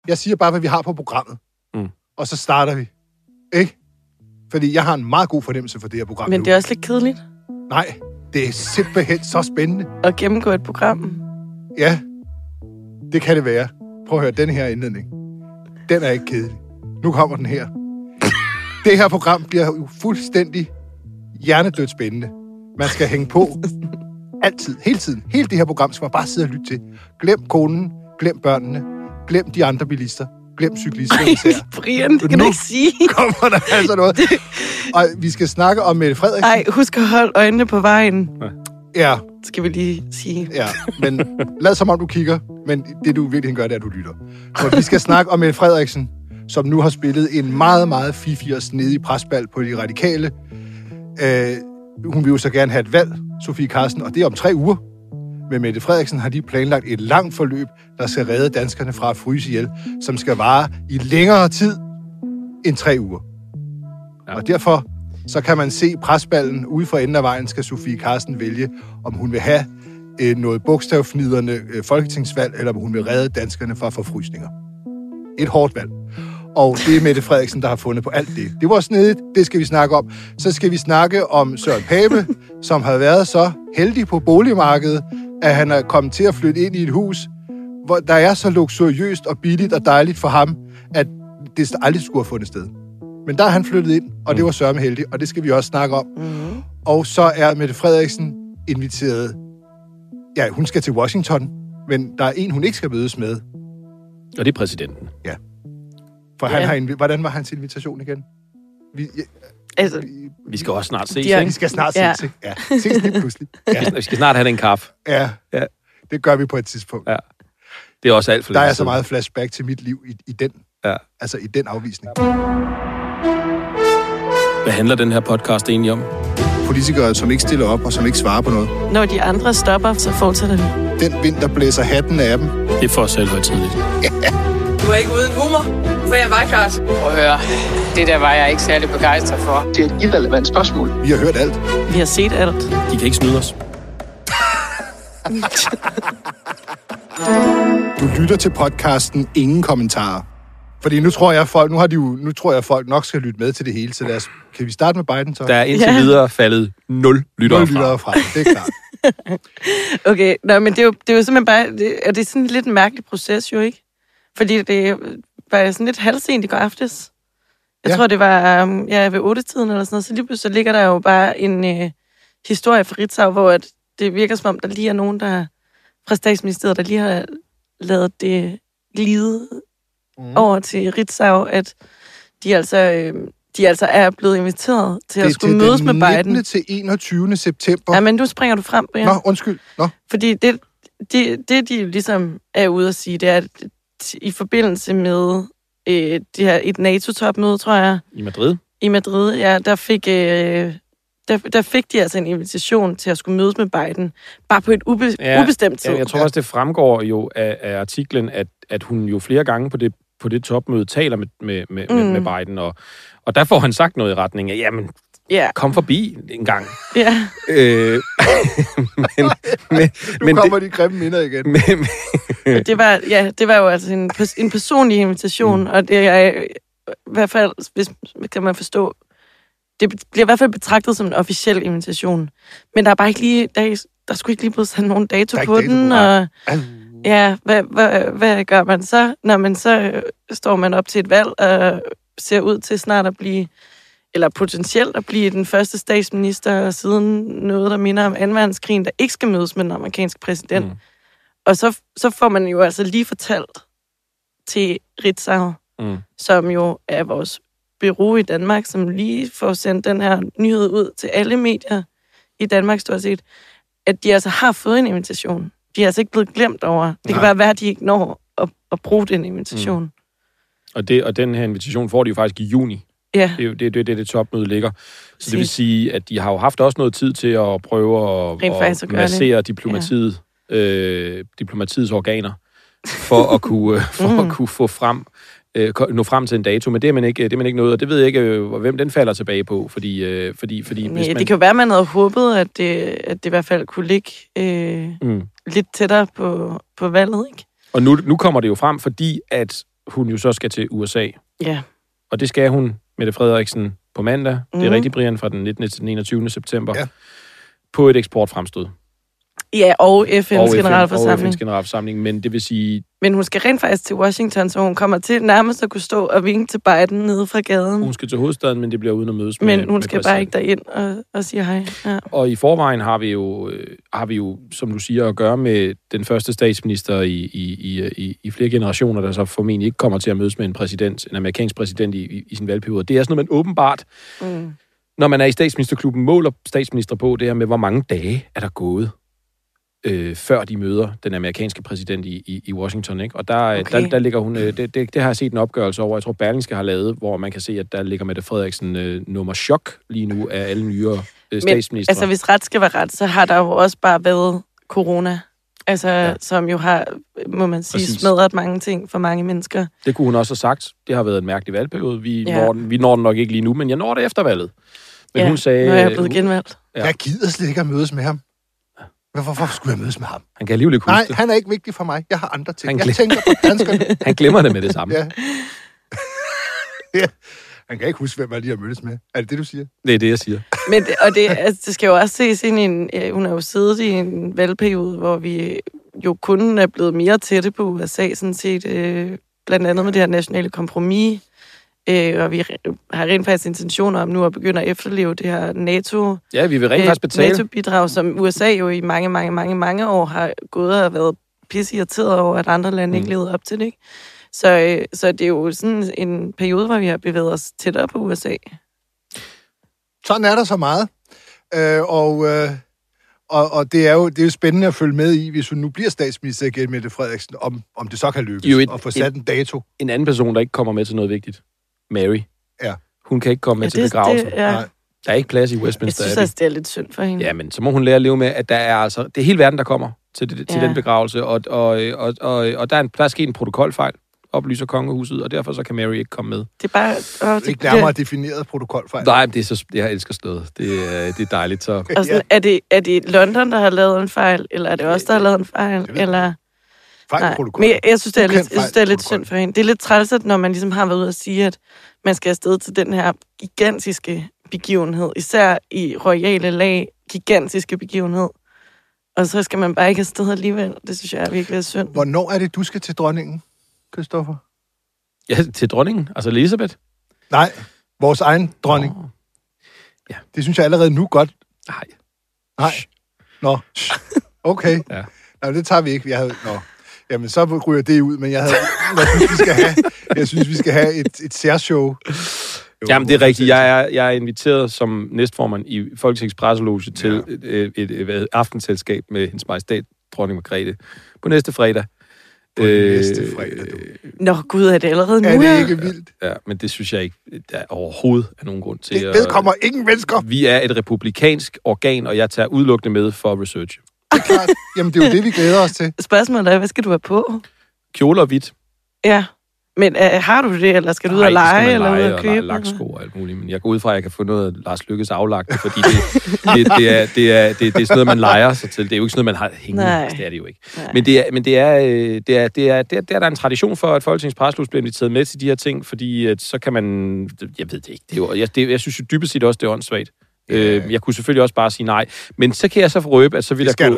Jeg siger bare, hvad vi har på programmet. Og så starter vi. Ikke? Fordi jeg har en meget god fornemmelse for det her program. Men det er også lidt kedeligt. Nej, det er simpelthen så spændende. At gennemgå et program. Ja, det kan det være. Prøv at høre, den her indledning. Den er ikke kedelig. Nu kommer den her. Det her program bliver jo fuldstændig hjernedødt spændende. Man skal hænge på altid, hele tiden. Hele det her program skal man bare sidde og lytte til. Glem konen, glem børnene, glem de andre bilister, glem cyklisterne især. Brian, det kan du ikke sige. Kommer der altså noget. Og vi skal snakke om Mette Frederiksen. Nej, husk at holde øjnene på vejen. Ja. Skal vi lige sige. Ja, men lad som om du kigger, men det du virkelig gør, det er, at du lytter. Så vi skal snakke om Mette Frederiksen, som nu har spillet en meget, meget fifi og snedig presbal på de radikale. Hun vil jo så gerne have et valg, Sofie Carsten, og det er om 3 uger. Med Mette Frederiksen har de planlagt et langt forløb, der skal redde danskerne fra at fryse ihjel, som skal vare i længere tid end 3 uger. Ja. Og derfor så kan man se presballen ude for enden af vejen, skal Sofie Carsten vælge, om hun vil have noget bogstavfniderne folketingsvalg, eller om hun vil redde danskerne fra forfrysninger. Et hårdt valg. Og det er Mette Frederiksen, der har fundet på alt det. Det var snedigt, det skal vi snakke om. Så skal vi snakke om Søren Pape, som har været så heldig på boligmarkedet, at han er kommet til at flytte ind i et hus, hvor der er så luksuriøst og billigt og dejligt for ham, at det aldrig skulle have fundet sted. Men der er han flyttet ind, og det var sørme heldig, og det skal vi også snakke om. Mm-hmm. Og så er Mette Frederiksen inviteret. Ja, hun skal til Washington, men der er en, hun ikke skal mødes med. Og det er præsidenten. Ja. For han har hvordan var hans invitation igen? Vi skal også snart ses, ikke? Vi skal snart ses, ikke? Ja, ses lige pludselig. Ja. Vi skal snart have den kaffe. Ja, det gør vi på et tidspunkt. Ja. Det er også alt for der er så meget flashback til mit liv i den, altså i den afvisning. Hvad handler den her podcast egentlig om? Politikere, som ikke stiller op og som ikke svarer på noget. Når de andre stopper, så fortsætter vi. Den vind, der blæser hatten af dem. Det er for os selv højtidligt. Ja. Du er ikke uden humor, for jeg var klart. Prøv at høre, det der var jeg ikke særlig begejstret for. Det er et irrelevant spørgsmål. Vi har hørt alt. Vi har set alt. De kan ikke snyde os. Du lytter til podcasten Ingen Kommentarer. Fordi nu tror jeg, folk nok skal lytte med til det hele. Så kan vi starte med Biden så? Der er indtil videre faldet 0 lyttere fra. 0 lyttere fra, det er klart. Okay, men det er jo simpelthen bare... Det er sådan lidt en mærkelig proces jo, ikke? Fordi det var sådan lidt halvsent i går aftes. Jeg tror, det var ved 8-tiden eller sådan noget. Så lige pludselig ligger der jo bare en historie fra Ritzau, hvor det virker som om, der lige er nogen, der fra statsministeriet, der lige har lavet det glide over til Ritzau, at de altså er blevet inviteret til at skulle mødes med Biden. Det er den 19. til 21. september. Ja, men nu springer du frem, Brian. Nå, undskyld. Nå. Fordi det, de ligesom er ude at sige, det er, at i forbindelse med det her, et NATO-topmøde, tror jeg. I Madrid, ja, der fik de altså en invitation til at skulle mødes med Biden, bare på et ubestemt tid. Jeg tror også, det fremgår jo af artiklen, at hun jo flere gange på det topmøde taler med Biden, og der får han sagt noget i retning af, jamen, kom forbi en gang. Ja. Nu kommer de grimme minder igen. Det var jo altså en personlig invitation, og det er i hvert fald, hvis kan man forstå, det bliver i hvert fald betragtet som en officiel invitation. Men der er bare ikke lige, der skulle ikke lige blevet sat nogen dato på den, og ja, hvad gør man så, når man så står man op til et valg og ser ud til snart at blive, eller potentielt at blive den første statsminister siden noget, der minder om 2. verdenskrigen, der ikke skal mødes med den amerikanske præsident. Og så får man jo altså lige fortalt til Ritzau, som jo er vores bureau i Danmark, som lige får sendt den her nyhed ud til alle medier i Danmark stort set, at de altså har fået en invitation. De er altså ikke blevet glemt over. Det kan bare være, at de ikke når at bruge den invitation. Og den her invitation får de jo faktisk i juni. Ja. Det er det topmøde ligger. Så det vil sige, at de har jo haft også noget tid til at prøve at massere diplomatiets organer for at kunne få frem nå frem til en dato, men det er man ikke noget, og det ved jeg ikke, hvem den falder tilbage på, fordi hvis det kan jo være, at man havde håbet, at det i hvert fald kunne ligge lidt tættere på valget, ikke? Og nu kommer det jo frem, fordi at hun jo så skal til USA. Ja. Og det skal hun, Mette Frederiksen, på mandag. Det er rigtig, Brian, fra den 19. til den 21. september. Ja. På et eksportfremstød. Ja, og FN's generalforsamling. Og FN's generalforsamling, men det vil sige... Men hun skal rent faktisk til Washington, så hun kommer til nærmest at kunne stå og vinke til Biden nede fra gaden. Hun skal til hovedstaden, men det bliver uden at mødes med... Men hun skal bare ikke derind og sige hej. Ja. Og i forvejen har vi jo, som du siger, at gøre med den første statsminister i flere generationer, der så formentlig ikke kommer til at mødes med en amerikansk præsident i sin valgperiode. Det er sådan noget, man åbenbart... Når man er i statsministerklubben, måler statsminister på det her med, hvor mange dage er der gået, før de møder den amerikanske præsident i Washington, ikke? Og der ligger hun... Det har jeg set en opgørelse over, jeg tror Berlingske har lavet, hvor man kan se, at der ligger Mette Frederiksen nummer chok lige nu af alle nyere statsminister. Men altså, hvis ret skal være ret, så har der jo også bare været corona. Altså, som jo har, må man sige, smadret mange ting for mange mennesker. Det kunne hun også have sagt. Det har været en mærkelig valgperiode. Vi når den nok ikke lige nu, men jeg når det efter valget. Men hun sagde... nu er jeg blevet genvalgt. Jeg gider slet ikke at mødes med ham. Hvorfor skulle jeg mødes med ham? Han kan alligevel ikke huske det. Nej, han er ikke vigtig for mig. Jeg har andre ting. Jeg tænker på danskerne. Han glemmer det med det samme. Ja. Han kan ikke huske, hvem jeg lige har mødtes med. Er det det, du siger? Det er det, jeg siger. Men, det skal jo også ses ind i en... hun har jo siddet i en valgperiode, hvor vi jo kun er blevet mere tætte på USA, sådan set. Blandt andet med det her nationale kompromis. Og vi har rent faktisk intentioner om nu at begynde at efterleve det her NATO... Ja, vi vil rent faktisk betale. NATO-bidrag, som USA jo i mange år har gået og været pisseirriteret over, at andre lande ikke levede op til det, ikke? Så det er jo sådan en periode, hvor vi har bevæget os tættere på USA. Sådan er der så meget. Og det er jo spændende at følge med i, hvis hun nu bliver statsminister igen, Mette Frederiksen, om det så kan lykkes at få sat en dato. En anden person, der ikke kommer med til noget vigtigt. Mary. Ja. Hun kan ikke komme med til begravelsen. Ja. Der er ikke plads i Westminster. Jeg synes også, det er lidt synd for hende. Ja, men så må hun lære at leve med, at der er altså... Det er hele verden, der kommer til den begravelse, og der er sket en protokolfejl, oplyser kongehuset, og derfor så kan Mary ikke komme med. Det er bare... ikke nærmere defineret protokolfejl. Nej, det er så... Jeg elsker stød. Det er dejligt, så... Og sådan, er det London, der har lavet en fejl, eller er det os, der har lavet en fejl, eller... Men jeg synes, det er lidt synd for hende. Det er lidt træls, at når man ligesom har været ude at sige, at man skal afsted til den her gigantiske begivenhed, især i royale lag, gigantiske begivenhed, og så skal man bare ikke afsted alligevel. Det synes jeg er virkelig synd. Hvornår er det, du skal til dronningen, Christoffer? Ja, til dronningen? Altså Elisabeth? Nej, vores egen dronning. Ja. Det synes jeg allerede nu godt. Nej. Nå. Okay. Ja. Nej, det tager vi ikke. Jamen, så ryger det ud, men jeg synes, vi skal have et særshow. Jamen, det er rigtigt. Jeg er inviteret som næstformand i Folketingets presseloge til et aftenselskab med hendes majestæt, dronning Margrethe, på næste fredag. Nå, gud, er det allerede nu? Er det ikke vildt? Ja, men det synes jeg ikke, der overhovedet er nogen grund til. Det vedkommer ingen mennesker. Vi er et republikansk organ, og jeg tager udelukkende med for research. Det er klart. Jamen, det er jo det, vi glæder os til. Spørgsmålet er, hvad skal du have på? Kjole og hvidt. Ja, men har du det, eller skal du ud og lege, eller ud og købe? Nej, laksko og alt muligt. Men jeg går ud fra, at jeg kan få noget af Lars Lykkes aflagt, fordi det er sådan noget, man leger sig til. Det er jo ikke sådan noget, man har hængende. Det er det jo ikke. Nej. Men det er der en tradition for, at Folketingets presseloge bliver inviteret med til de her ting, fordi at så kan man... Jeg ved det ikke. Jeg synes jo dybest set også, det er åndssvagt. Jeg kunne selvfølgelig også bare sige nej, men så kan jeg så røbe, at så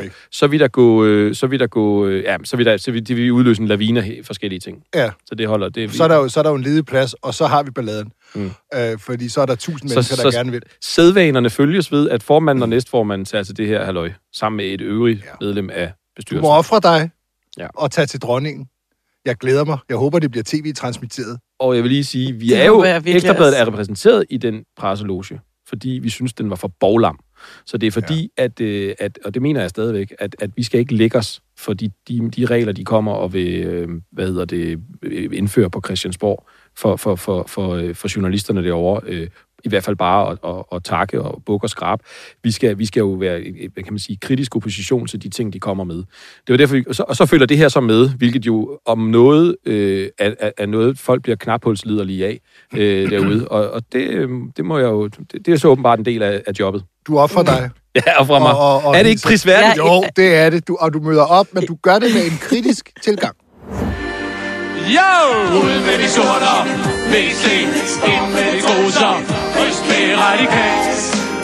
vil vi udløse en lavine af forskellige ting. Ja. Så det holder det. Så er der jo en ledig plads, og så har vi balladen. Fordi så er der 1000 mennesker, der gerne vil. Sædvanerne følges ved, at formanden og næstformanden tager til det her halløj, sammen med et øvrigt medlem af bestyrelsen. Du må ofre dig og tage til dronningen. Jeg glæder mig. Jeg håber, det bliver tv-transmitteret. Og jeg vil lige sige, vi er jo Ekstrabladet er repræsenteret i den presseloge, fordi vi synes, den var for boglam. Så det er fordi, at og det mener jeg stadigvæk, at vi skal ikke lægge os for de regler, de kommer og vil, indføre på Christiansborg for journalisterne derovre. I hvert fald bare at takke og bukke og skrabe. Vi skal jo være, hvad kan man sige, kritisk opposition til de ting, de kommer med. Det var derfor, og så følger det her så med, hvilket jo om noget er noget, folk bliver knaphulsliderlige af derude. Og det må jeg jo... Det er så åbenbart en del af jobbet. Du offrer dig. Ja, offrer mig. Og er det ikke prisværdigt? Jo, det er det. Du møder op, men du gør det med en kritisk tilgang. Jo! Ud med de sorter, VC, ind med de goser, ryst med radikalt.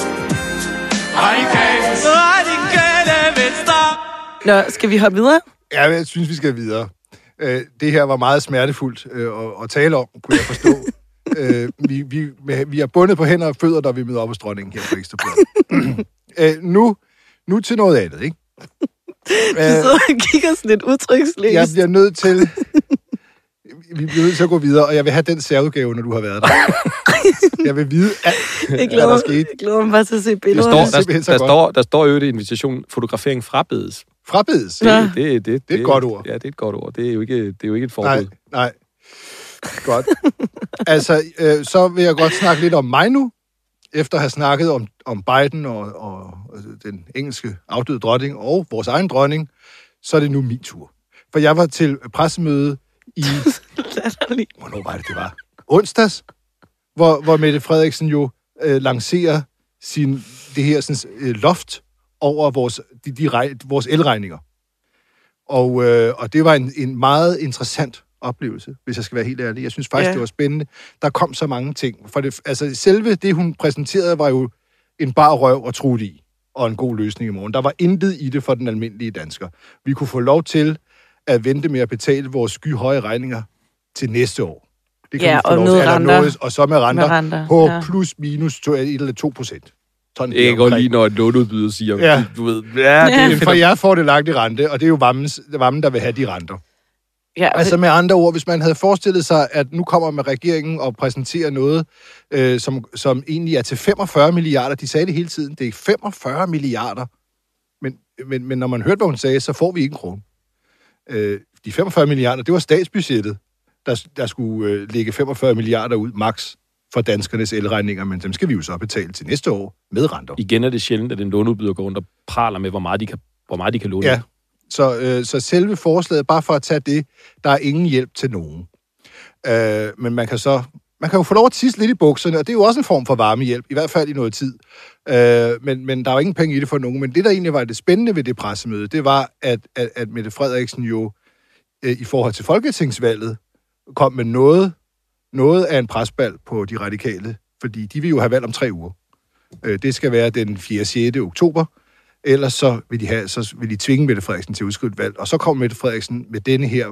Radikale Venstre. Nå, skal vi hoppe videre? Ja, jeg synes, vi skal videre. Det her var meget smertefuldt at tale om, kunne jeg forstå. Vi er bundet på hænder og fødder, da vi møder op hos dronningen her på Ekstra Bladet. Nu til noget andet, ikke? Du sidder og kigger sådan lidt udtryksløst. Jeg bliver nødt til... Vi bliver nødt til at gå videre, og jeg vil have den særudgave, når du har været der. Jeg vil vide alt, hvad der skete. Jeg glæder mig bare til at se billeder. Der står jo det invitation, fotografering frabedes. Frabedes? Det er et godt ord. Ja, det er et godt ord. Det er jo ikke et forbud. Nej. Godt. Altså, så vil jeg godt snakke lidt om mig nu, efter at have snakket om Biden og den engelske afdøde dronning og vores egen dronning, så er det nu min tur. For jeg var til pressemøde i... Hvornår var det var? Onsdags, hvor Mette Frederiksen jo lancerer det her sådan, loft over vores elregninger. Og det var en meget interessant oplevelse, hvis jeg skal være helt ærlig. Jeg synes faktisk, det var spændende. Der kom så mange ting. For selve det, hun præsenterede, var jo en bar røv og trutte i, og en god løsning i morgen. Der var intet i det for den almindelige dansker. Vi kunne få lov til at vente med at betale vores skyhøje regninger til næste år. Det kan vi få lov til. Og så med renter på plus minus 1 eller 2%. Jeg går lige, når et låneudbyder siger, du ved... For jeg får det lagt i rente, og det er jo Vammen, der vil have de renter. Ja, okay. Altså med andre ord, hvis man havde forestillet sig, at nu kommer med regeringen og præsenterer noget, som egentlig er til 45 milliarder. De sagde det hele tiden. Det er 45 milliarder. Men når man hørte, hvad hun sagde, så får vi ikke en krone. De 45 milliarder, det var statsbudgettet, der skulle lægge 45 milliarder ud max for danskernes elregninger, men dem skal vi jo så betale til næste år med renter. Igen er det sjældent, at en låneudbyder går rundt og praler med, hvor meget de kan låne. Ja, så selve forslaget, bare for at tage det, der er ingen hjælp til nogen. Men man kan jo få lov at tisse lidt i bukserne, og det er jo også en form for varmehjælp, i hvert fald i noget tid. Men der er jo ingen penge i det for nogen. Men det, der egentlig var det spændende ved det pressemøde, det var, at Mette Frederiksen jo i forhold til folketingsvalget kom med noget af en presbal på de radikale, fordi de vil jo have valg om 3 uger. Det skal være den 4. 6. oktober, ellers så vil de tvinge Mette Frederiksen til at udskrive et valg. Og så kommer Mette Frederiksen med denne her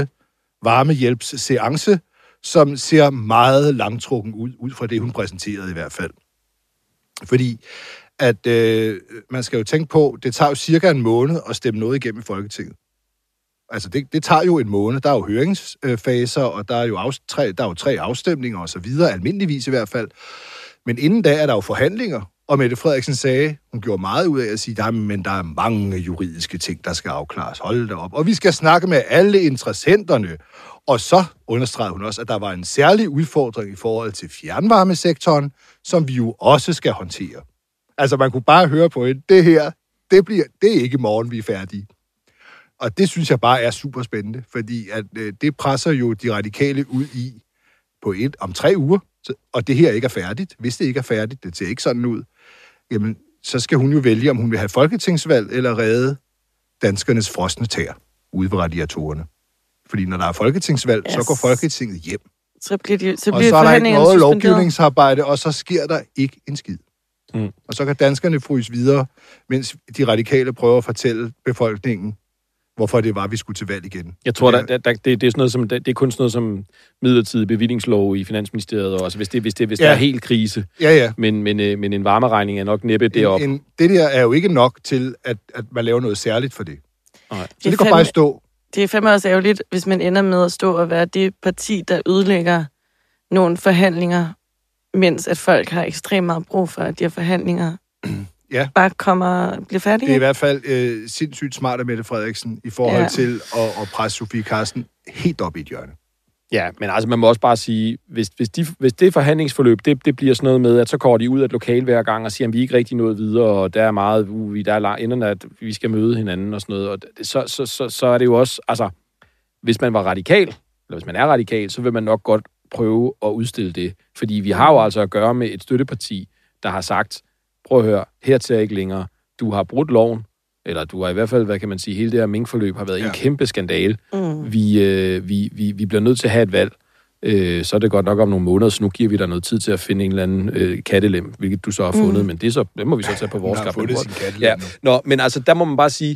varmehjælpsseance, som ser meget langtrukken ud fra det, hun præsenterede i hvert fald. Fordi at man skal jo tænke på, det tager jo cirka en måned at stemme noget igennem i Folketinget. Altså, det tager jo en måned. Der er jo høringsfaser, og der er jo 3 afstemninger og så videre, almindeligvis i hvert fald. Men inden da er der jo forhandlinger, og Mette Frederiksen sagde, hun gjorde meget ud af at sige, men der er mange juridiske ting, der skal afklares. Hold da op. Og vi skal snakke med alle interessenterne. Og så understregede hun også, at der var en særlig udfordring i forhold til fjernvarmesektoren, som vi jo også skal håndtere. Altså, man kunne bare høre på det her, det er ikke i morgen, vi er færdige. Og det synes jeg bare er super spændende, fordi at det presser jo de radikale ud i om 3 uger, og det her ikke er færdigt. Hvis det ikke er færdigt, det ser ikke sådan ud, jamen, så skal hun jo vælge, om hun vil have folketingsvalg eller redde danskernes frosne tær ude ved radiatorerne. Fordi når der er folketingsvalg, så går Folketinget hjem. Så bliver og så er der ikke noget lovgivningsarbejde, og så sker der ikke en skid. Og så kan danskerne fryse videre, mens de radikale prøver at fortælle befolkningen, hvorfor det var, vi skulle til valg igen. Jeg tror, det er sådan noget som det er kun sådan noget som midlertidig bevillingslov i Finansministeriet også, hvis der er helt krise. Ja. Men en varmeregning er nok næppe deroppe. Det der er jo ikke nok til, at man laver noget særligt for det. Nej. Så det kan bare stå. Det er fandme også ærgerligt, hvis man ender med at stå og være det parti, der ødelægger nogle forhandlinger, mens at folk har ekstremt meget brug for, at de her forhandlinger bare bliver færdige. Det er i hvert fald sindssygt smart af Mette Frederiksen i forhold til at presse Sofie Carsten helt op i et hjørne. Ja, men altså man må også bare sige, hvis det forhandlingsforløb, det bliver sådan noget med, at så går de ud af et lokal hver gang og siger, at vi ikke rigtig nået videre, og der er meget, der er enderne, at vi skal møde hinanden og sådan noget, og så er det jo også, altså, hvis man var radikal, eller hvis man er radikal, så vil man nok godt prøve at udstille det, fordi vi har jo altså at gøre med et støtteparti, der har sagt, prøv at høre, hertil ikke længere, du har brudt loven, eller du har i hvert fald, hvad kan man sige, hele det her minkforløb har været en kæmpe skandale. Vi bliver nødt til at have et valg. Så er det godt nok om nogle måneder, så nu giver vi dig noget tid til at finde en eller anden kattelem, hvilket du så har fundet, men det må vi så tage på vores skab. Men altså, der må man bare sige,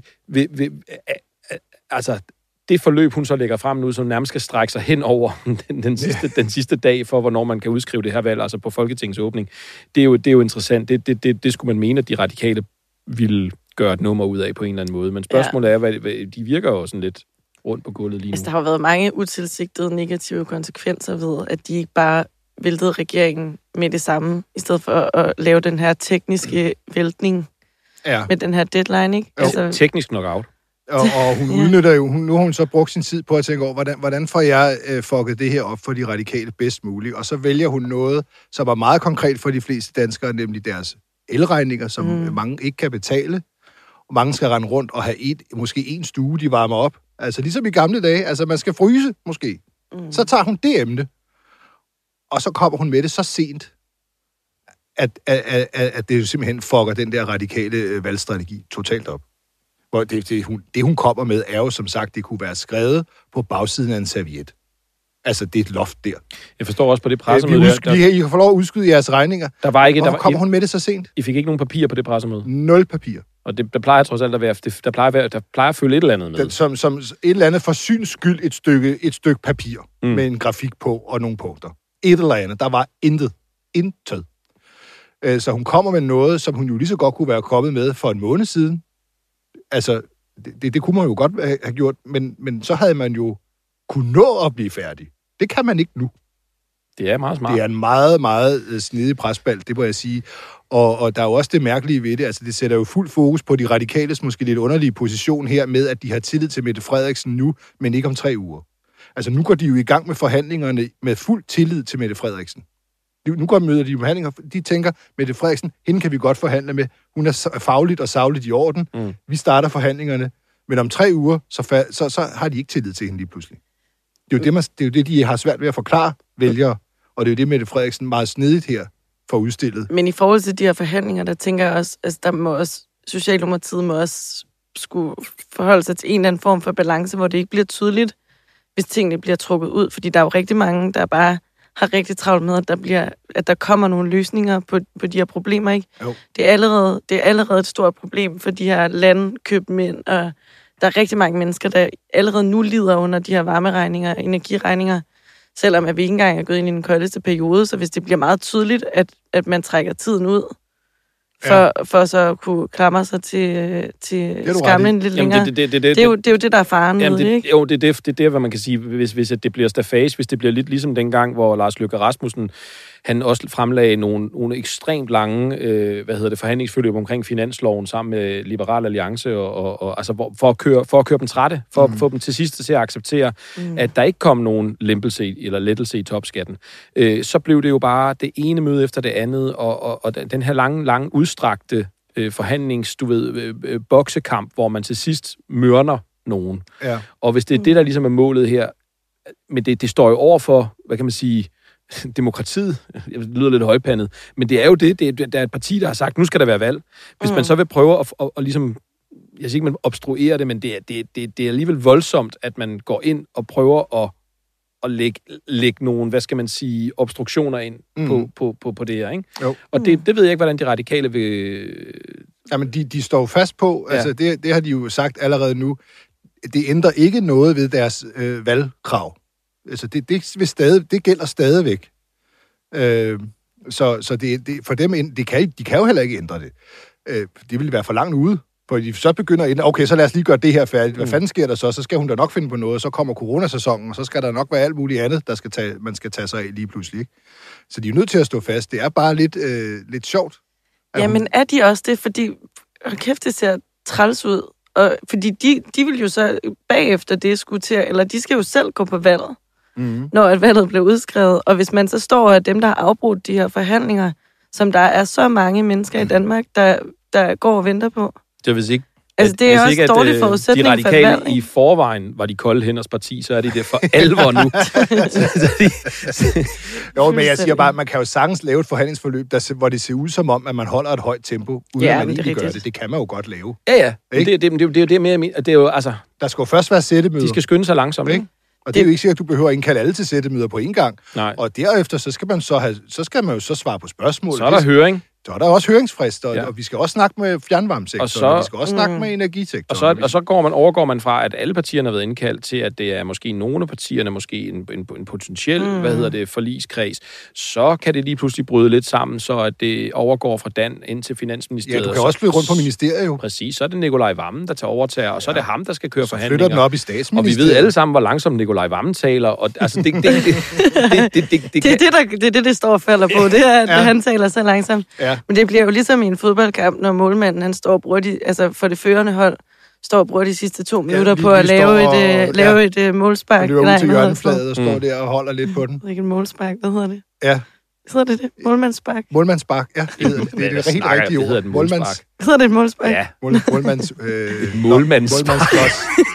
altså, det forløb, hun så lægger frem nu, som nærmest skal strække sig hen over den sidste dag for, hvornår man kan udskrive det her valg, altså på Folketingets åbning, det er jo interessant. Det skulle man mene, at de radikale ville gøre et nummer ud af på en eller anden måde. Men spørgsmålet er, de virker jo sådan lidt rundt på gulvet lige nu. Der har været mange utilsigtede negative konsekvenser ved, at de ikke bare væltede regeringen med det samme, i stedet for at lave den her tekniske væltning med den her deadline, ikke? Altså, teknisk knockout. Og hun udnytter jo, nu har hun så brugt sin tid på at tænke over, hvordan får jeg fucket det her op for de radikale bedst muligt. Og så vælger hun noget, som var meget konkret for de fleste danskere, nemlig deres elregninger, som mange ikke kan betale. Og mange skal rende rundt og have måske en stue, de varmer op. Altså ligesom i gamle dage, altså man skal fryse måske. Så tager hun det emne, og så kommer hun med det så sent, at det jo simpelthen fucker den der radikale valgstrategi totalt op. Hvor det hun kommer med, er jo som sagt, det kunne være skrevet på bagsiden af en serviet. Altså, det er et loft der. Jeg forstår også på det pressemøde. I kan få lov at udskyde jeres regninger. Hvorfor kommer hun med det så sent? I fik ikke nogen papir på det pressemøde? 0 papir. Og der plejer trods alt at være, der plejer at følge et eller andet med. Som et eller andet for syns skyld et stykke papir med en grafik på og nogle punkter. Et eller andet. Der var intet. Intet. Så hun kommer med noget, som hun jo lige så godt kunne være kommet med for en måned siden. Altså, det kunne man jo godt have gjort, men så havde man jo kunne nå at blive færdig. Det kan man ikke nu. Det er meget smart. Det er en meget, meget snedig presbald, det må jeg sige. Og der er jo også det mærkelige ved det, altså det sætter jo fuld fokus på de radikales måske lidt underlige position her med, at de har tillid til Mette Frederiksen nu, men ikke om 3 uger. Altså nu går de jo i gang med forhandlingerne med fuld tillid til Mette Frederiksen. Nu møder de forhandlinger, de tænker, Mette Frederiksen, hende kan vi godt forhandle med. Hun er fagligt og sagligt i orden. Vi starter forhandlingerne, men om 3 uger, så har de ikke tillid til hende lige pludselig. Det er jo det, de har svært ved at forklare vælgere, og det er jo det, Mette Frederiksen meget snedigt her får udstillet. Men i forhold til de her forhandlinger, der tænker jeg også, altså der må også, Socialdemokratiet må også skulle forholde sig til en eller anden form for balance, hvor det ikke bliver tydeligt, hvis tingene bliver trukket ud, fordi der er jo rigtig mange, der bare har rigtig travlt med, at der kommer nogle løsninger på de her problemer, ikke? Jo. Det er allerede et stort problem for de her landkøbmænd, og der er rigtig mange mennesker, der allerede nu lider under de her varmeregninger og energiregninger, selvom at vi ikke engang er gået ind i den koldeste periode, så hvis det bliver meget tydeligt, at man trækker tiden ud, for så at kunne klamre sig til skamlen lidt længere. Det er jo det, der er faren med det, ikke? Jo, det er det, hvad man kan sige, hvis det bliver stafage, hvis det bliver lidt ligesom dengang, hvor Lars Løkke Rasmussen, han også fremlagde nogle ekstremt lange forhandlingsforløb omkring finansloven sammen med Liberal Alliance, og altså for at køre dem trætte, for at få dem til sidst til at acceptere, at der ikke kom nogen lempelse eller lettelse i topskatten. Så blev det jo bare det ene møde efter det andet, og den her lange udstrakte boksekamp, hvor man til sidst mørner nogen. Ja. Og hvis det er det, der ligesom er målet her, men det står jo over for, hvad kan man sige, demokratiet, det lyder lidt højpandet, men det er jo der er et parti, der har sagt, nu skal der være valg. Hvis man så vil prøve at ligesom, jeg siger ikke, man obstruerer det, men det er alligevel voldsomt, at man går ind og prøver at lægge nogle, hvad skal man sige, obstruktioner ind på det her, ikke? Jo. Og det ved jeg ikke, hvordan de radikale vil... Jamen, de står fast på, altså det har de jo sagt allerede nu, det ændrer ikke noget ved deres valgkrav. Altså, det gælder stadigvæk. Så det for dem, de kan jo heller ikke ændre det. Det vil være for langt ude. For de så begynder at ændre, okay, så lad os lige gøre det her færdigt. Hvad fanden sker der så? Så skal hun da nok finde på noget, så kommer coronasæsonen, og så skal der nok være alt muligt andet, man skal tage sig af lige pludselig. Ikke? Så de er nødt til at stå fast. Det er bare lidt sjovt. Jamen, er de også det? Fordi, kæft, det ser træls ud. Og, fordi de vil jo så bagefter det skulle til, eller de skal jo selv gå på valget, når valget blev udskrevet. Og hvis man så står af dem, der har afbrudt de her forhandlinger, som der er så mange mennesker i Danmark, der går og venter på. Så hvis ikke Altså, det er også ikke, dårlig forudsætning de radikale for et valg, i forvejen var de kolde hænders parti, så er de det for alvor nu. Jo, men jeg siger bare, at man kan jo sagtens lave et forhandlingsforløb, hvor det ser ud som om, at man holder et højt tempo, uden at man egentlig gør det. Det kan man jo godt lave. Ja. Det er jo det mere, det er jo, altså... Der skal jo først være sættemøder. De skal skynde sig langsomt, ikke? Og det er jo ikke sikkert, at du behøver at indkalde alle til sættemøder på en gang. Nej. Og derefter, så skal man jo så svare på spørgsmål. Så er der høring. Så er der også høringsfrister, og vi skal også snakke med fjernvarmesektoren, og vi skal også snakke med energisektoren. Og så overgår man fra, at alle partierne har været indkaldt til, at det er måske nogle af partierne, måske en potentiel, forligskreds. Så kan det lige pludselig bryde lidt sammen, så at det overgår fra Dan ind til Finansministeriet. Ja, du kan også flytte rundt på ministeriet jo. Præcis, så er det Nikolaj Wammen, der tager overtager, og så er det ham, der skal køre forhandlinger. Flytter den op i Statsministeriet. Og vi ved alle sammen, hvor langsomt Nikolaj Wammen taler, og altså det er det står og falder på, det er, at han taler så langsomt. Ja. Men det bliver jo ligesom i en fodboldkamp, når målmanden, han står og bruger for det førende hold, står og bruger de sidste 2 minutter på at lave et målspark. Han løber ud til hjørnefladet og står der og holder lidt på den. Det er ikke et målspark, hvad hedder det? Ja. Hedder det? Målmandsspark? Målmandsspark, ja. Det er det helt rigtige ord. Det hedder et målspark. Hedder det et målspark? Ja. Målmandsspark.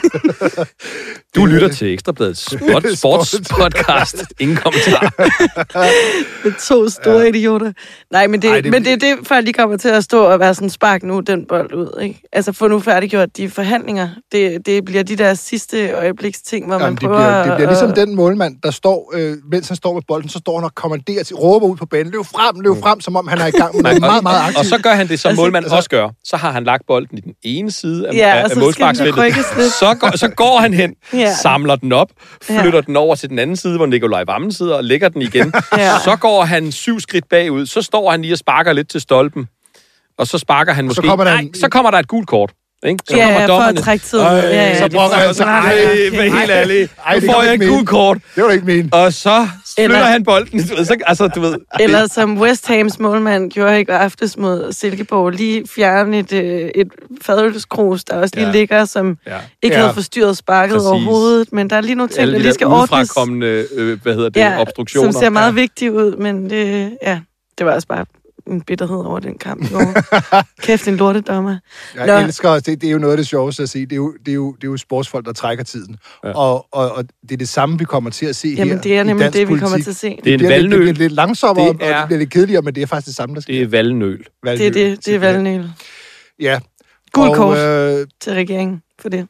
Du lytter til Ekstrabladets sportspodcast. Ingen kommentar. Med 2 store idioter. Nej, men det er det, før de kommer til at stå og være sådan, spark nu den bold ud, ikke? Altså, få nu færdiggjort de forhandlinger. Det bliver de der sidste øjebliksting, hvor man prøver det bliver ligesom den målmand, der står, mens han står med bolden, så står han og kommanderer til, råber ud på banen, løb frem, som om han er i gang med noget meget, meget aktivt. Og så gør han det, som målmand også gør. Så har han lagt bolden i den ene side af målsparksfeltet. Så går han hen, samler den op, flytter den over til den anden side, hvor Nikolaj Wammen sidder, og lægger den igen. Så går han 7 skridt bagud, så står han lige og sparker lidt til stolpen, og så sparker han måske... Så kommer der et gult kort. Ikke? Så kommer for at trække tid. Så brokker han sig. Helt ærligt. Nu får jeg et gult kort. Det var da ikke min. Og så flytter han bolden. Du ved. Eller som West Hams målmand gjorde i går aftes mod Silkeborg, lige fjerne et fadølskrus, der også lige ligger, som ikke havde forstyrret sparket overhovedet. Men der er lige nogle ting, der lige skal ordnes. Udefrakommende, obstruktioner. Som ser meget vigtigt ud, men det var også bare en bitterhed over den kamp. Kæft, en lortedommer. Jeg elsker også, det er jo noget af det sjoveste at se. Det er jo sportsfolk, der trækker tiden. Ja. Og det er det samme, vi kommer til at se her i dansk politik. Det er nemlig det, vi kommer til at se. Det er en valgnøl. Det bliver lidt langsommere, og det bliver lidt kedeligere, men det er faktisk det samme, der sker. Det er valgnøl. Det er valgnøl. Ja. Gul kort til regeringen for det.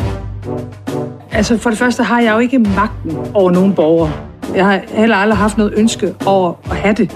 Altså, for det første har jeg jo ikke magten over nogen borgere. Jeg har heller aldrig haft noget ønske over at have det.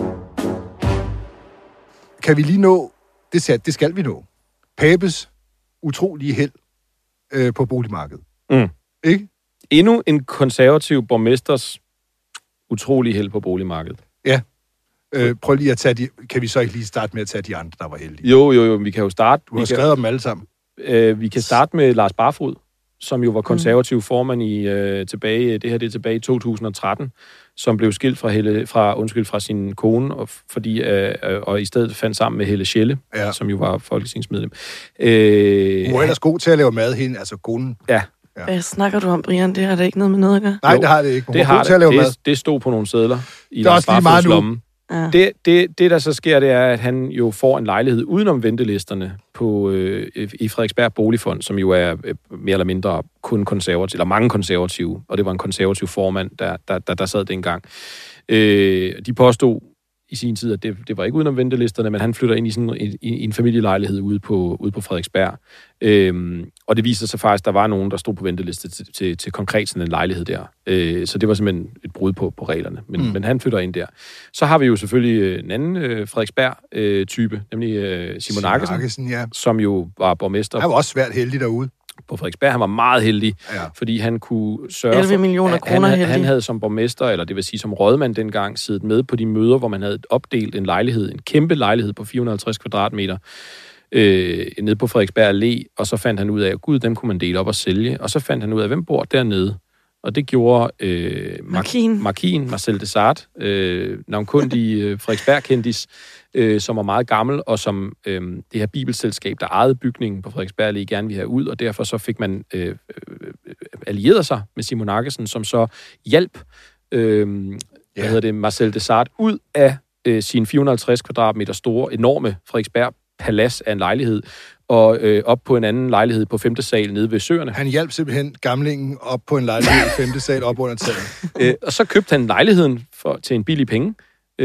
Kan vi lige nå, det skal vi nå, Papes utrolige held på boligmarkedet. Ikke? Endnu en konservativ borgmesters utrolige held på boligmarkedet. Ja. Prøv lige at tage kan vi så ikke lige starte med at tage de andre, der var heldige? Jo, vi kan jo starte. Du har skrevet dem alle sammen. Vi kan starte med Lars Barfoed, som jo var konservativ formand tilbage i 2013, som blev skilt fra sin kone, og i stedet fandt sammen med Helle Schelle, som jo var folketingsmedlem. Hun var ellers god til at lave mad, hende, altså konen. Ja. Hvad snakker du om, Brian? Det har det ikke noget med noget at gøre. Nej, det har det ikke. Hun var god til at lave mad. Det stod på nogle sedler i Lars Barfoeds lomme. Ja. Det, der så sker, det er, at han jo får en lejlighed udenom ventelisterne i Frederiksberg Boligfond, som jo er mere eller mindre kun konservativ, eller mange konservative, og det var en konservativ formand, der sad dengang. De påstod i sin tid, at det var ikke udenom ventelisterne, men han flytter ind i sådan en familielejlighed ude på Frederiksberg. Og det viser sig faktisk, at der var nogen, der stod på venteliste til konkret sådan en lejlighed der. Så det var simpelthen et brud på reglerne. Men han flytter ind der. Så har vi jo selvfølgelig en anden Frederiksberg-type, nemlig Simon Akkesen, som jo var borgmester. Han var også svært heldig derude. På Frederiksberg. Han var meget heldig, fordi han kunne sørge 11 millioner kroner heldig. Han havde som borgmester, eller det vil sige som rådmand dengang, siddet med på de møder, hvor man havde opdelt en lejlighed, en kæmpe lejlighed på 450 kvadratmeter, nede på Frederiksberg Allé, og så fandt han ud af, at gud, dem kunne man dele op og sælge, og så fandt han ud af, hvem bor dernede. Og det gjorde Marcel Desart, navnkundig Frederiksberg-kendis, som var meget gammel, og som det her bibelselskab, der ejede bygningen på Frederiksberg, lige gerne ville have ud, og derfor så fik man allieret sig med Simon Akkesen, som så hjalp Marcel Desart ud af sin 450 kvadratmeter store, enorme Frederiksberg palads af en lejlighed, og op på en anden lejlighed på 5. sal nede ved Søerne. Han hjalp simpelthen gamlingen op på en lejlighed i 5. sal op under taget. Og så købte han lejligheden til en billig penge.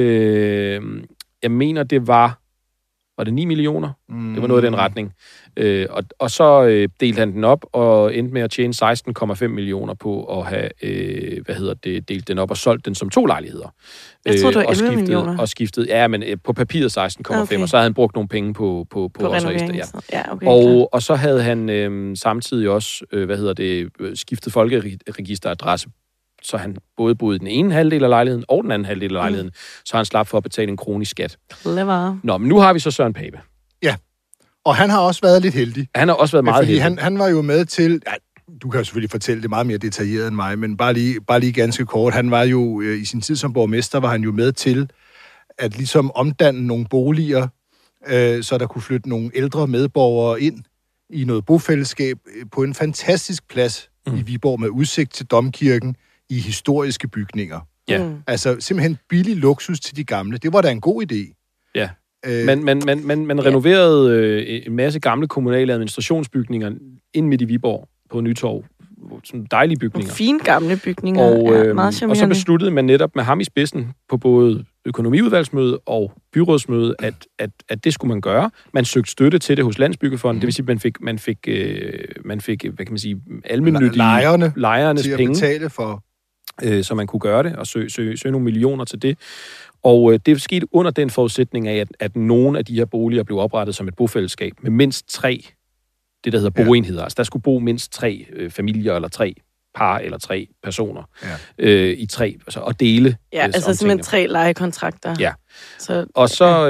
Jeg mener, det var det 9 millioner? Det var noget i den retning. Og så delte han den op og endte med at tjene 16,5 millioner på at have delt den op og solgt den som 2 lejligheder. Jeg tror, det var 11 millioner. Og skiftet, ja, men på papiret 16,5, okay. Og så havde han brugt nogle penge på renovering. Ja, okay, og så havde han samtidig også, skiftet folkeregisteradresse, så han både boede i den ene halvdel af lejligheden og den anden halvdel af lejligheden, så han slap for at betale en kronisk skat. Clever. Nå, men nu har vi så Søren Pape. Ja, og han har også været lidt heldig. Han har også været meget heldig. Han var jo med til... Ja, du kan jo selvfølgelig fortælle det meget mere detaljeret end mig, men bare lige ganske kort. Han var jo i sin tid som borgmester, var han jo med til at ligesom omdanne nogle boliger, så der kunne flytte nogle ældre medborgere ind i noget bofællesskab på en fantastisk plads i Viborg med udsigt til Domkirken i historiske bygninger. Ja. Altså simpelthen billig luksus til de gamle. Det var da en god idé. Ja. Man renoverede en masse gamle kommunale administrationsbygninger ind midt i Viborg på Nytorv. Sådan dejlige bygninger. Fine gamle bygninger. Og, meget charmerende. Og så besluttede man netop med ham i spidsen på både økonomiudvalgsmøde og byrådsmøde, at det skulle man gøre. Man søgte støtte til det hos Landsbyggefonden. Det vil sige, at man fik hvad kan man sige, almennyttige lejernes til at penge, betale for, så man kunne gøre det og søge nogle millioner til det. Og det skete under den forudsætning af, at nogle af de her boliger blev oprettet som et bofællesskab med mindst 3, det der hedder boenheder. Altså der skulle bo mindst 3 familier eller 3 par eller 3 personer i 3, altså, og dele. Ja, altså simpelthen 3 lejekontrakter. Ja. Og så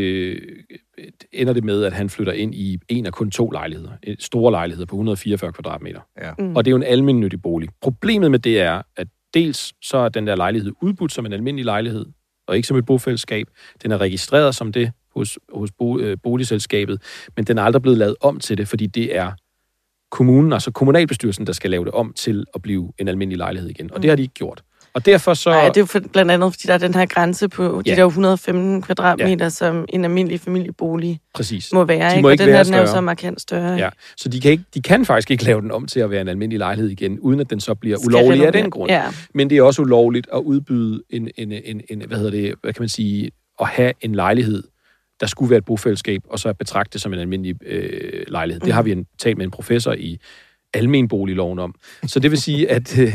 ender det med, at han flytter ind i en af kun 2 lejligheder. Store lejligheder på 144 kvadratmeter. Ja. Og det er jo en almennyttig bolig. Problemet med det er, at dels så er den der lejlighed udbudt som en almindelig lejlighed, og ikke som et bofællesskab. Den er registreret som det hos boligselskabet, men den er aldrig blevet lavet om til det, fordi det er kommunen, altså kommunalbestyrelsen, der skal lave det om til at blive en almindelig lejlighed igen. Og det har de ikke gjort. Og derfor så... Nej, det er jo blandt andet, fordi der er den her grænse på de der 115 kvadratmeter, som en almindelig familiebolig må være. De må ikke og den være her, den er jo så markant større. Ja, så de kan faktisk ikke lave den om til at være en almindelig lejlighed igen, uden at den så bliver ulovlig af den grund. Ja. Men det er også ulovligt at udbyde hvad kan man sige, at have en lejlighed, der skulle være et bofællesskab, og så at betragte det som en almindelig lejlighed. Det har vi talt med en professor i almenboligloven om. Så det vil sige,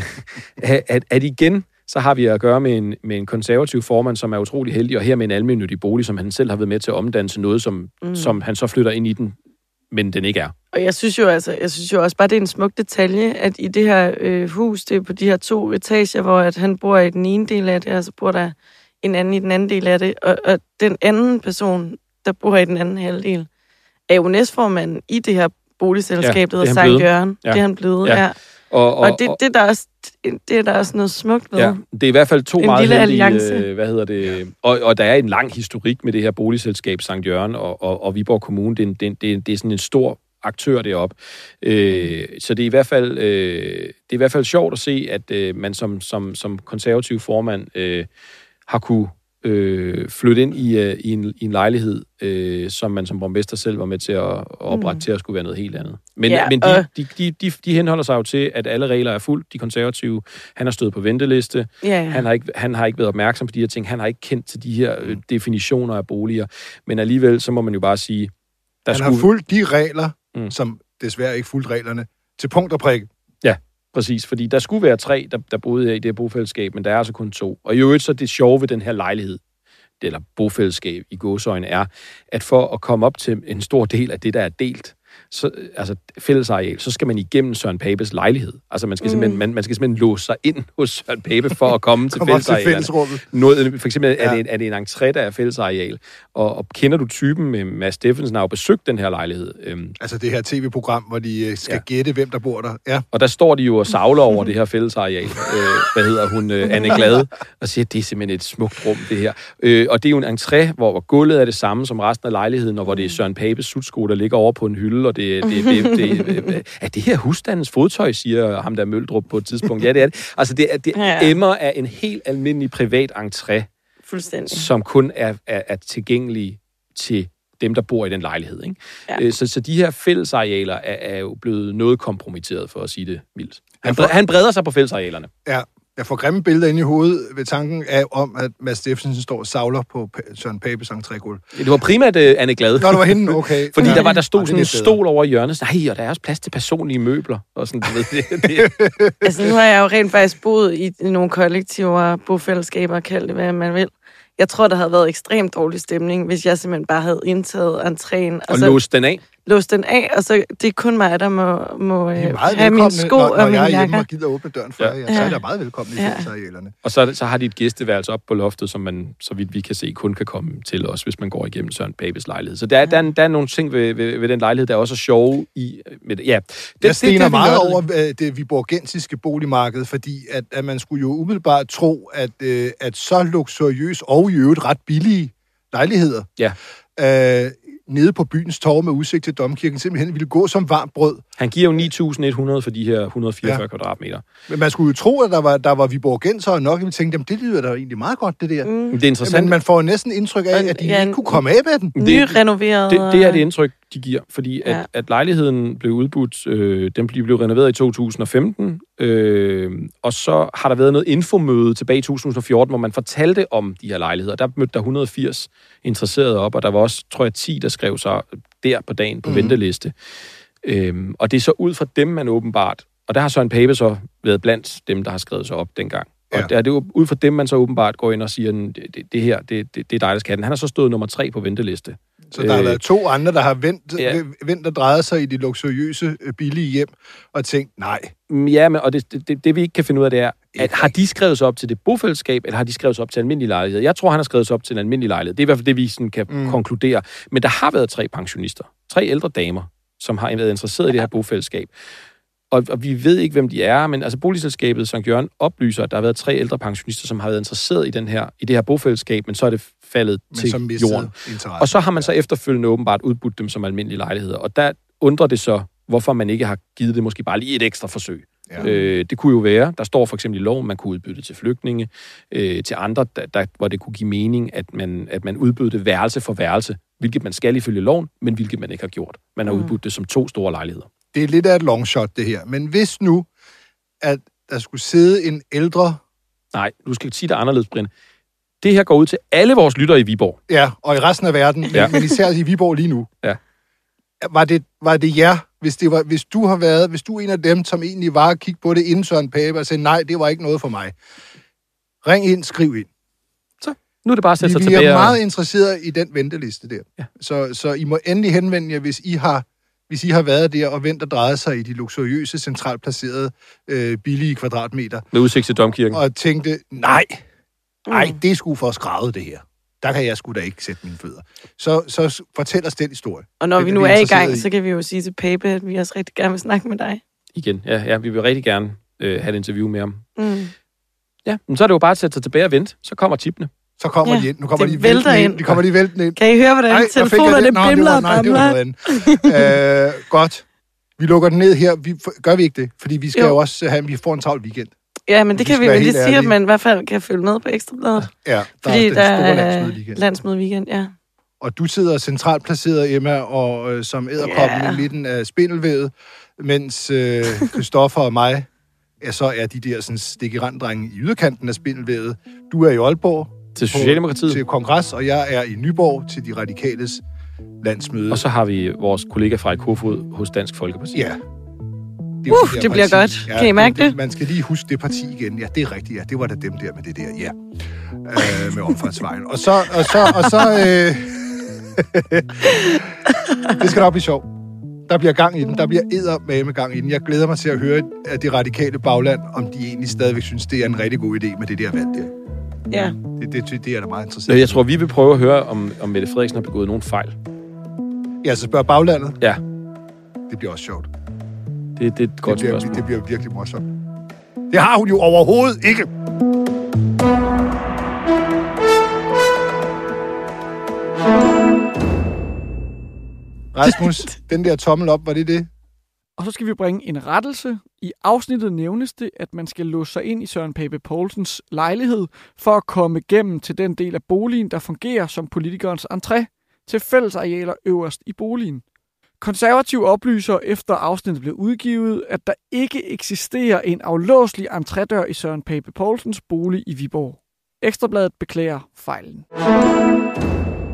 at igen, så har vi at gøre med en konservativ formand, som er utrolig heldig, og her med en almennyttig bolig, som han selv har været med til at omdanne til noget, som han så flytter ind i den, men den ikke er. Og jeg synes jo også bare, det er en smuk detalje, at i det her hus, det er på de her 2 etager, hvor at han bor i den ene del af det, og så bor der en anden i den anden del af det, og den anden person, der bor i den anden halvdel, er jo næstformanden i det her boligselskab, der hedder Sankt Jørgen. Ja. Det er han blevet, ja. Og det er der også noget smukt ved. Ja, det er i hvert fald 2 meget heldige, og der er en lang historik med det her boligselskab Sankt Jørgen og Viborg Kommune. Det er sådan en stor aktør deroppe. Så det er i hvert fald sjovt at se, at man som konservativ formand har kunne flytte ind i en lejlighed, som man som borgmester selv var med til at oprette til at skulle være noget helt andet. Men de henholder sig jo til, at alle regler er fuldt. De konservative, han har stået på venteliste. Han har ikke været opmærksom på de her ting. Han har ikke kendt til de her definitioner af boliger. Men alligevel, så må man jo bare sige... Han har fulgt de regler, som desværre ikke fulgt reglerne, til punkt og prik. Ja. Præcis, fordi der skulle være 3, der boede i det her bofællesskab, men der er altså kun 2. Og i øvrigt så det sjove ved den her lejlighed, eller bofællesskab i gåseøjne, er, at for at komme op til en stor del af det, der er delt, så, altså fællesareal, så skal man igennem Søren Papes lejlighed. Altså man skal simpelthen låse sig ind hos Søren Pape for at komme til fællesarealerne. For eksempel er det en entré, der er fællesareal. Og kender du typen med Mads Steffensen har jo besøgt den her lejlighed? Altså det her tv-program, hvor de skal gætte, hvem der bor der. Ja. Og der står de jo og savler over det her fællesareal. Hvad hedder hun? Anne Glad. Og siger, det er simpelthen et smukt rum, det her. Og det er jo en entré, hvor gulvet er det samme som resten af lejligheden, og hvor det er Søren Papes sutsko, der ligger over på en hylde, og det er det her husstandens fodtøj, siger ham der Møldrup på et tidspunkt. Ja, det er det. Altså, det emmer af en helt almindelig privat entré, som kun er tilgængelig til dem, der bor i den lejlighed. Ikke? Ja. Så de her fællesarealer er jo blevet noget kompromitteret, for at sige det mildt. Han breder sig på fællesarealerne. Ja. Jeg får grimme billeder inde i hovedet ved tanken om, at Mads Steffensen står og savler på Søren Papes entrégulv. Det var primært Anne Glad. Nå, det var hende, okay. Fordi der stod sådan en stol over hjørnet. Nej, og der er også plads til personlige møbler. Og sådan, du ved, det. Altså, nu har jeg jo rent faktisk boet i nogle kollektiver, bofællesskaber, kald det, hvad man vil. Jeg tror, der havde været ekstremt dårlig stemning, hvis jeg simpelthen bare havde indtaget entréen. Og låst den af? Låst den af, og så det er kun mig, der må have min sko når og min jeg er jakke. hjemme og gider åbne døren for jer, så er der meget velkommen i fællesarealerne. Og så har de et gæsteværelse op på loftet, som man, så vidt vi kan se, kun kan komme til os, hvis man går igennem Søren Papes lejlighed. Så der er nogle ting ved den lejlighed, der er også sjove i. Jeg stener meget over det viborgensiske boligmarked, fordi at man skulle jo umiddelbart tro, at så luksuriøs og i øvrigt ret billige lejligheder nede på byens torv med udsigt til Domkirken simpelthen ville gå som varmt brød. Han giver jo 9.100 for de her 144 kvadratmeter. Men man skulle jo tro, at der var viborgensere nok, og vi tænkte, jamen det lyder da egentlig meget godt, det der. Det er interessant. Men man får næsten indtryk af, at de ikke kunne komme af med den. Nyrenoveret. Det er det indtryk, de giver, fordi at lejligheden blev udbudt, den blev renoveret i 2015, og så har der været noget infomøde tilbage i 2014, hvor man fortalte om de her lejligheder. Der mødte der 180 interesserede op, og der var også, tror jeg, 10, der skrev sig der på dagen på venteliste. Og det er så ud fra dem, man åbenbart, og der har Søren Pape så været blandt dem, der har skrevet sig op dengang. Og det er jo ud fra dem, man så åbenbart går ind og siger, det her, det er dig, der skal den. Han har så stået nummer 3 på venteliste. Så der har været 2 andre, der har vendt og drejet sig i de luksuriøse, billige hjem, og tænkt, nej. Ja, men og det vi ikke kan finde ud af, det er, at har de skrevet sig op til det bofællesskab, eller har de skrevet sig op til almindelig lejlighed? Jeg tror, han har skrevet sig op til en almindelig lejlighed. Det er i hvert fald det, vi sådan kan konkludere. Men der har været 3 pensionister, 3 ældre damer, som har været interesseret i det her bofællesskab. Og vi ved ikke, hvem de er, men altså boligselskabet Sankt Jørgen oplyser, at der har været 3 ældre pensionister, som har været interesseret i det her bofællesskab, men så er det faldet til jorden. Og så har man så efterfølgende åbenbart udbudt dem som almindelige lejligheder. Og der undrer det så, hvorfor man ikke har givet det måske bare lige et ekstra forsøg. Ja. Det kunne jo være, der står for eksempel i loven, man kunne udbyde det til flygtninge, til andre, hvor det kunne give mening, at man udbød det værelse for værelse, hvilket man skal ifølge loven, men hvilket man ikke har gjort. Man har udbudt det som 2 store lejligheder. Det er lidt af et long shot, det her. Men hvis nu, at der skulle sidde en ældre... Nej, du skal sige det anderledes, Brian. Det her går ud til alle vores lyttere i Viborg. Ja, og i resten af verden, men især i Viborg lige nu. Ja. Var det jer, hvis du er en af dem, som egentlig var at kigge på det inden Søren Pape og sagde, nej, det var ikke noget for mig. Ring ind, skriv ind. Så, nu er det bare at sætte sig tilbage. Vi er meget interesserede i den venteliste der. Ja. Så I må endelig henvende jer, hvis I har været der og vendt og drejet sig i de luksuriøse, centralt placerede, billige kvadratmeter. Med udsigt til Domkirken. Og tænkte, nej, det er sgu for skrevet det her. Der kan jeg sgu da ikke sætte mine fødder. Så fortæl os den historie. Og når vi nu er i gang, så kan vi jo sige til Pape, at vi også rigtig gerne vil snakke med dig. Igen, ja, vi vil rigtig gerne have et interview med ham. Ja, men så er det jo bare at sætte sig tilbage og vente. Så kommer tipene. Så kommer de ind. Nu kommer de væltende ind. De kommer de væltende ind. Kan I høre, hvordan telefonerne bimler? Nej, det var noget andet. Godt. Vi lukker den ned her. Gør vi ikke det? Fordi vi skal jo også vi får en travl weekend. Ja, men det kan vi vel lige sige, at man i hvert fald kan følge med på Ekstrabladet. Ja, fordi der er landsmøde weekend, ja. Og du sidder centralt placeret, Emma, og som edderkoppen i midten af spindelvævet, mens Christoffer og mig, så er de der sådan stik-i-rand-drenge i yderkanten af spindelvævet. Du er i Aalborg. Til Socialdemokratiet. Til Kongres, og jeg er i Nyborg til de radikales landsmøde. Og så har vi vores kollega fra Kofod hos Dansk Folkeparti. Ja. Det bliver godt. Ja, kan I mærke det? Man skal lige huske det parti igen. Ja, det er rigtigt. Ja, det var da dem der med det der. Ja. Med omfartsvejen. Og så det skal nok blive sjovt. Der bliver gang i den. Der bliver eddermame gang i den. Jeg glæder mig til at høre af det radikale bagland, om de egentlig stadigvæk synes, det er en rigtig god idé med det der valg der. Ja. Det er da meget interessant. Jeg tror, vi vil prøve at høre, om Mette Frederiksen har begået nogen fejl. Ja, så spørger baglandet? Ja. Det bliver også sjovt. Det er et godt spørgsmål. Det bliver virkelig morsomt. Det har hun jo overhovedet ikke. Rasmus, den der tommel op, var det? Og så skal vi bringe en rettelse. I afsnittet nævnes det, at man skal låse sig ind i Søren Pape Poulsens lejlighed for at komme igennem til den del af boligen, der fungerer som politikerens entré til fællesarealer øverst i boligen. Konservativ oplyser efter afsnittet blev udgivet, at der ikke eksisterer en aflåselig entrédør i Søren Pape Poulsens bolig i Viborg. Ekstrabladet beklager fejlen.